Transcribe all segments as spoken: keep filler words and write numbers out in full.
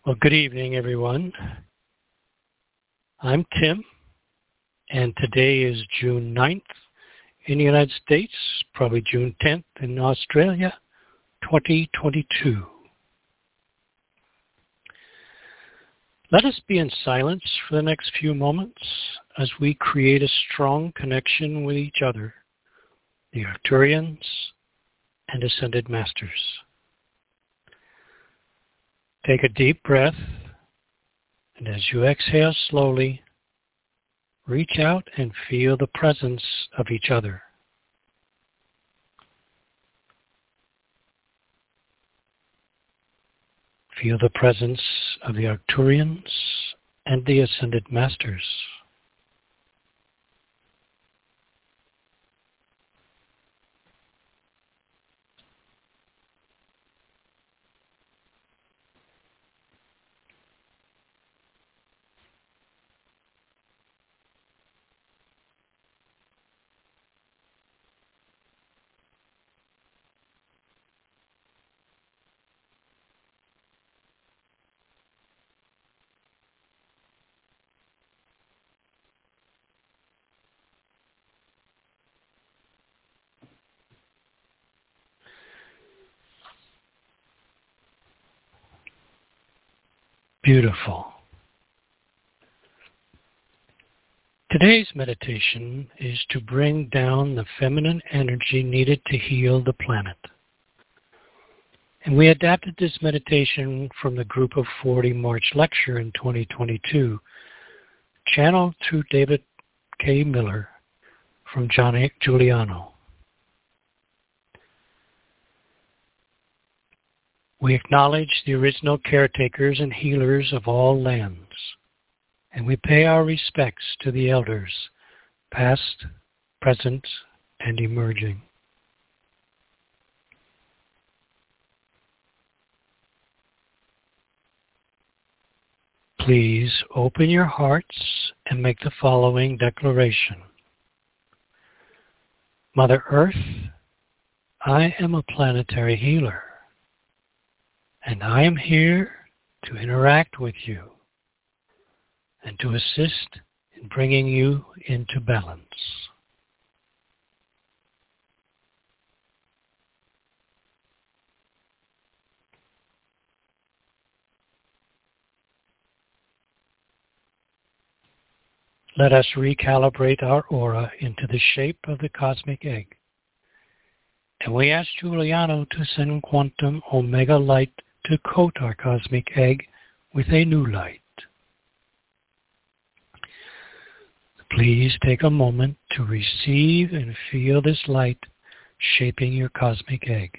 Well, good evening, everyone. I'm Tim, and today is June ninth in the United States, probably June tenth in Australia, twenty twenty-two. Let us be in silence for the next few moments as we create a strong connection with each other, the Arcturians and Ascended Masters. Take a deep breath, and as you exhale slowly, reach out and feel the presence of each other. Feel the presence of the Arcturians and the Ascended Masters. Beautiful. Today's meditation is to bring down the feminine energy needed to heal the planet. And we adapted this meditation from the Group of forty March lecture in twenty twenty-two, channeled through David K. Miller from John Giuliano. We acknowledge the original caretakers and healers of all lands, and we pay our respects to the elders, past, present, and emerging. Please open your hearts and make the following declaration. Mother Earth, I am a planetary healer, and I am here to interact with you and to assist in bringing you into balance. Let us recalibrate our aura into the shape of the cosmic egg. And we ask Giuliano to send quantum omega light to coat our cosmic egg with a new light. Please take a moment to receive and feel this light shaping your cosmic egg.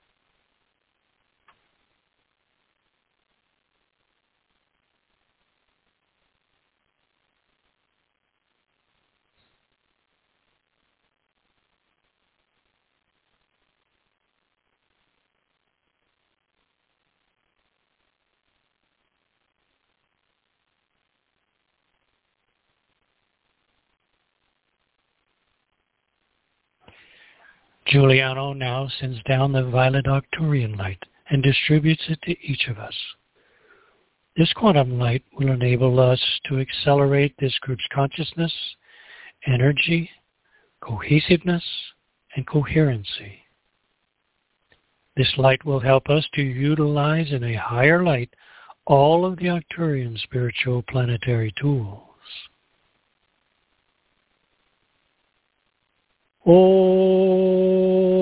Giuliano now sends down the violet Arcturian light and distributes it to each of us. This quantum light will enable us to accelerate this group's consciousness, energy, cohesiveness, and coherency. This light will help us to utilize in a higher light all of the Arcturian spiritual planetary tools. Oh.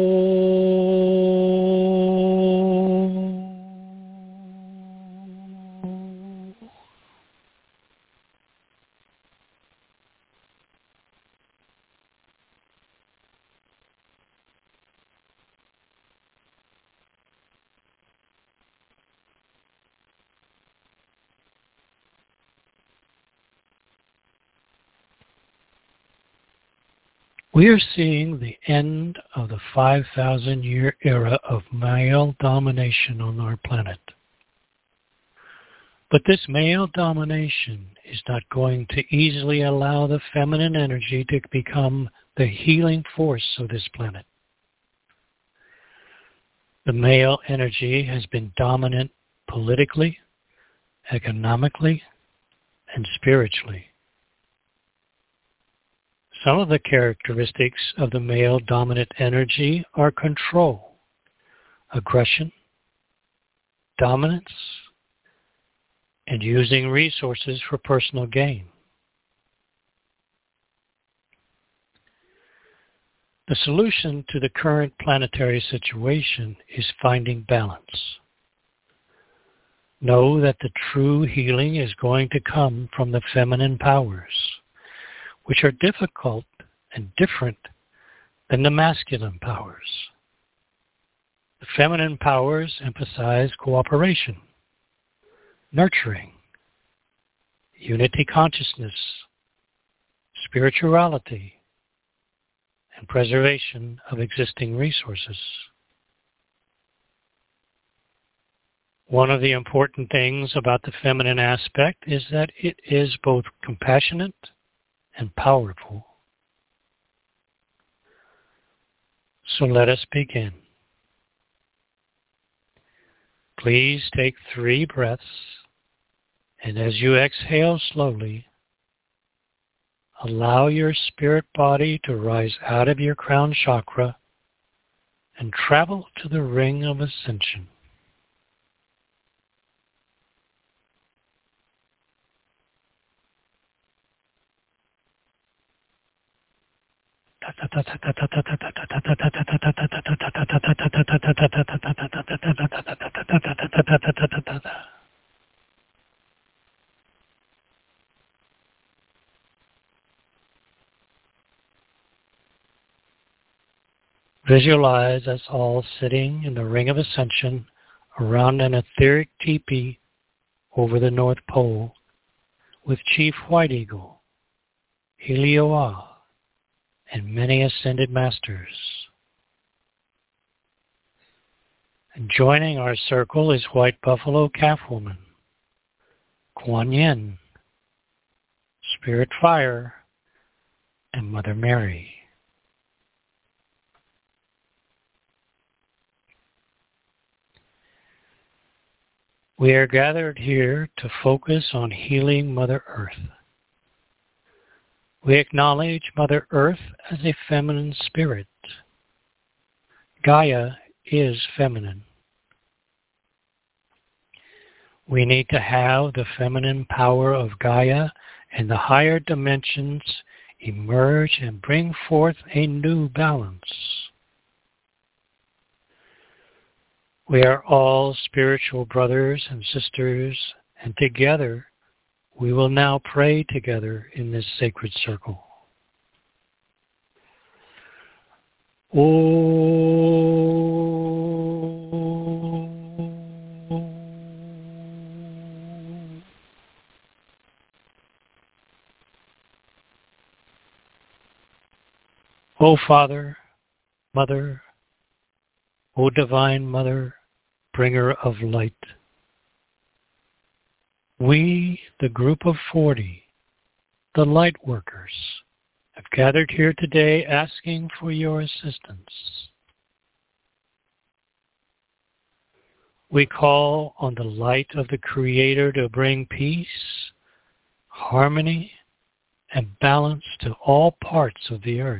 We are seeing the end of the five thousand year era of male domination on our planet. But this male domination is not going to easily allow the feminine energy to become the healing force of this planet. The male energy has been dominant politically, economically, and spiritually. Some of the characteristics of the male dominant energy are control, aggression, dominance, and using resources for personal gain. The solution to the current planetary situation is finding balance. Know that the true healing is going to come from the feminine powers, which are difficult and different than the masculine powers. The feminine powers emphasize cooperation, nurturing, unity consciousness, spirituality, and preservation of existing resources. One of the important things about the feminine aspect is that it is both compassionate and powerful. So let us begin. Please take three breaths, and as you exhale slowly, allow your spirit body to rise out of your crown chakra and travel to the ring of ascension. Visualize us all sitting in the ring of ascension around an etheric teepee over the North Pole with Chief White Eagle, Helioa, and many ascended masters. And joining our circle is White Buffalo Calf Woman, Kuan Yin, Spirit Fire, and Mother Mary. We are gathered here to focus on healing Mother Earth. We acknowledge Mother Earth as a feminine spirit. Gaia is feminine. We need to have the feminine power of Gaia and the higher dimensions emerge and bring forth a new balance. We are all spiritual brothers and sisters, and together we will now pray together in this sacred circle. Oh, O Father, Mother, O Divine Mother, bringer of light, we, the group of forty, the light workers, have gathered here today asking for your assistance. We call on the light of the Creator to bring peace, harmony, and balance to all parts of the earth.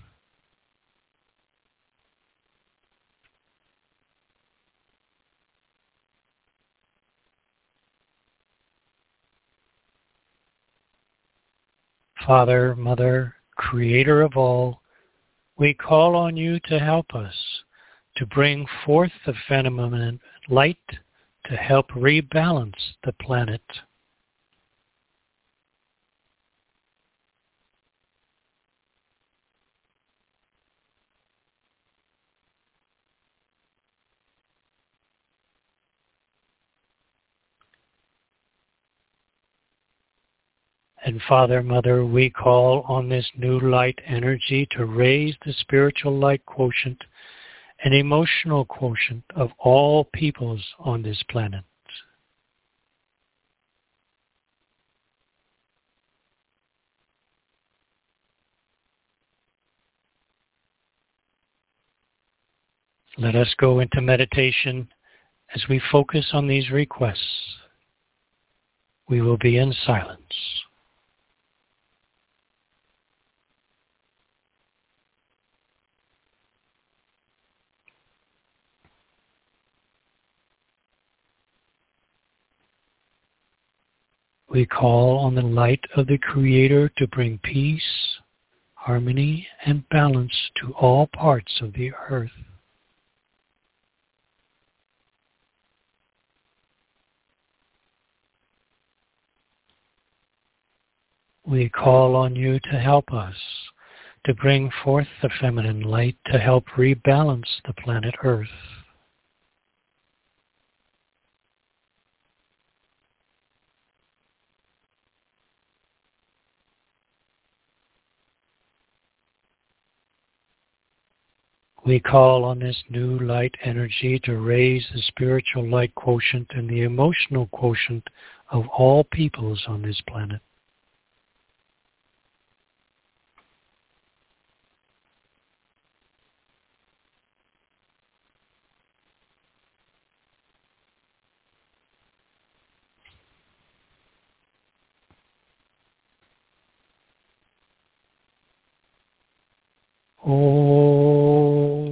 Father, Mother, Creator of all, we call on you to help us to bring forth the feminine light to help rebalance the planet. And Father, Mother, we call on this new light energy to raise the spiritual light quotient and emotional quotient of all peoples on this planet. Let us go into meditation as we focus on these requests. We will be in silence. We call on the light of the Creator to bring peace, harmony, and balance to all parts of the earth. We call on you to help us, to bring forth the feminine light to help rebalance the planet Earth. We call on this new light energy to raise the spiritual light quotient and the emotional quotient of all peoples on this planet. Oh.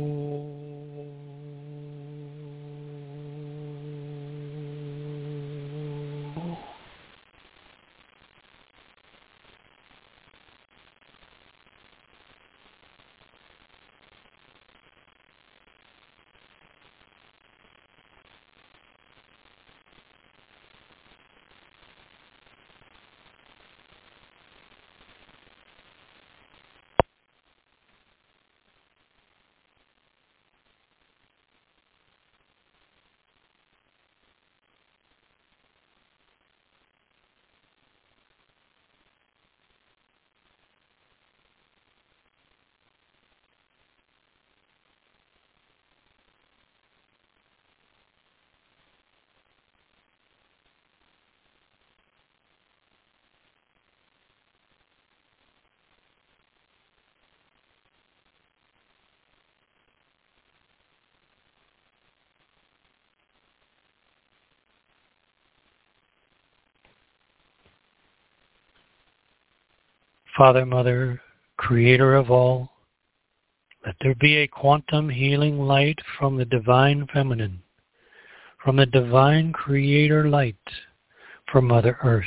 Father, Mother, Creator of all, let there be a quantum healing light from the Divine Feminine, from the Divine Creator light for Mother Earth.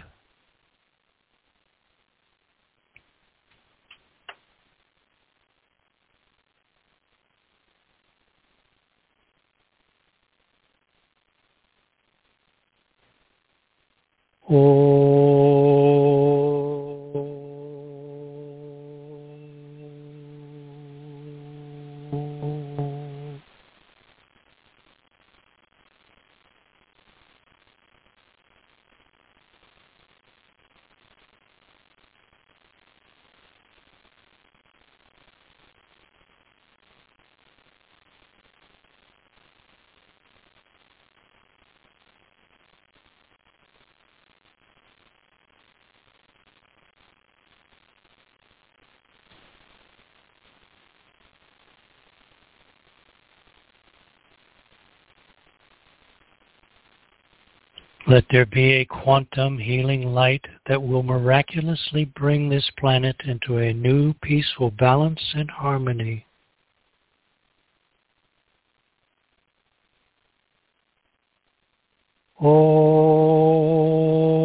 Oh. Let there be a quantum healing light that will miraculously bring this planet into a new peaceful balance and harmony. Oh.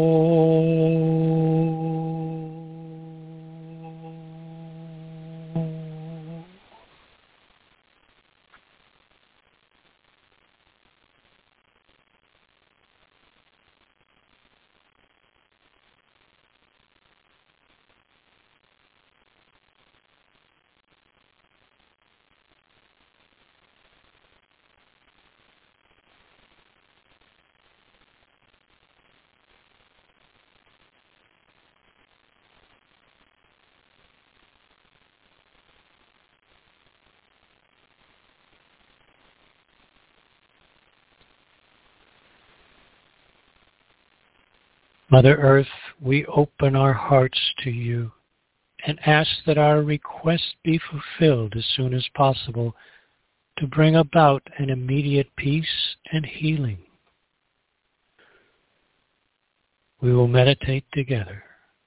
Mother Earth, we open our hearts to you and ask that our request be fulfilled as soon as possible to bring about an immediate peace and healing. We will meditate together.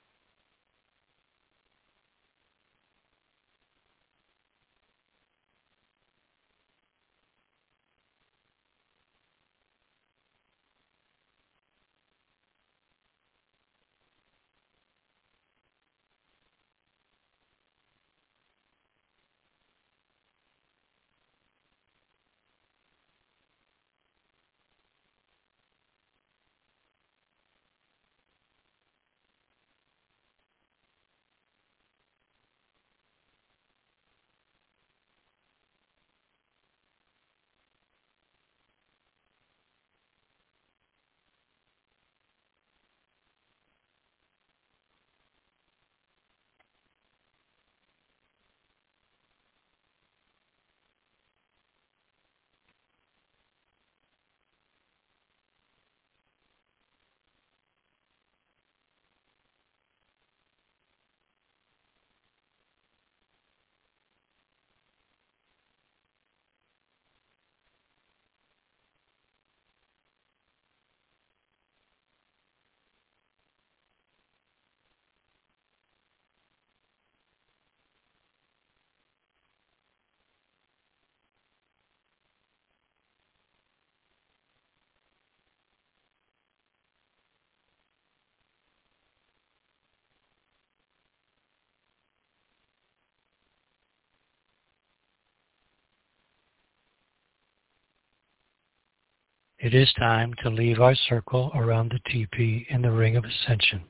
It is time to leave our circle around the teepee in the Ring of Ascension.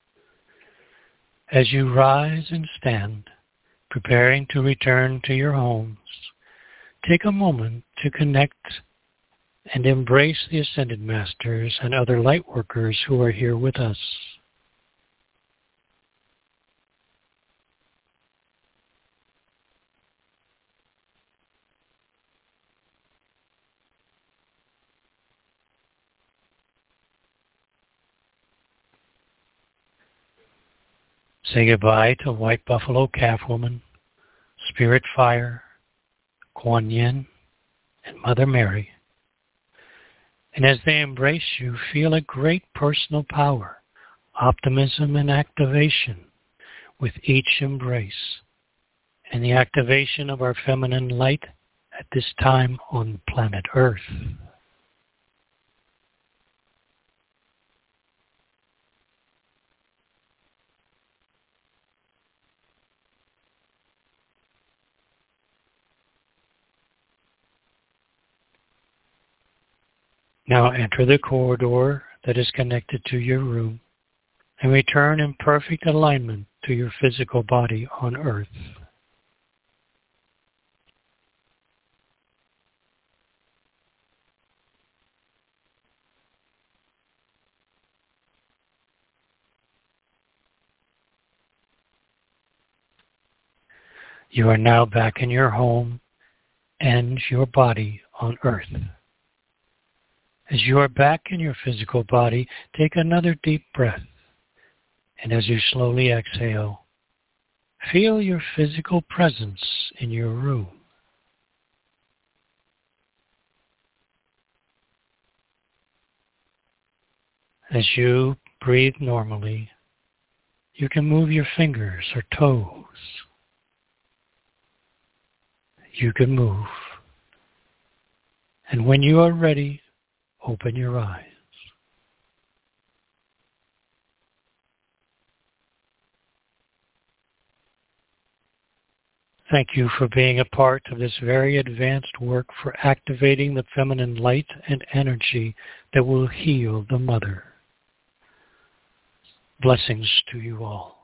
As you rise and stand, preparing to return to your homes, take a moment to connect and embrace the Ascended Masters and other light workers who are here with us. Say goodbye to White Buffalo Calf Woman, Spirit Fire, Kuan Yin, and Mother Mary. And as they embrace you, feel a great personal power, optimism, and activation with each embrace, and the activation of our feminine light at this time on planet Earth. Now enter the corridor that is connected to your room and return in perfect alignment to your physical body on Earth. You are now back in your home and your body on Earth. As you are back in your physical body, take another deep breath. And as you slowly exhale, feel your physical presence in your room. As you breathe normally, you can move your fingers or toes. You can move. And when you are ready, open your eyes. Thank you for being a part of this very advanced work for activating the feminine light and energy that will heal the mother. Blessings to you all.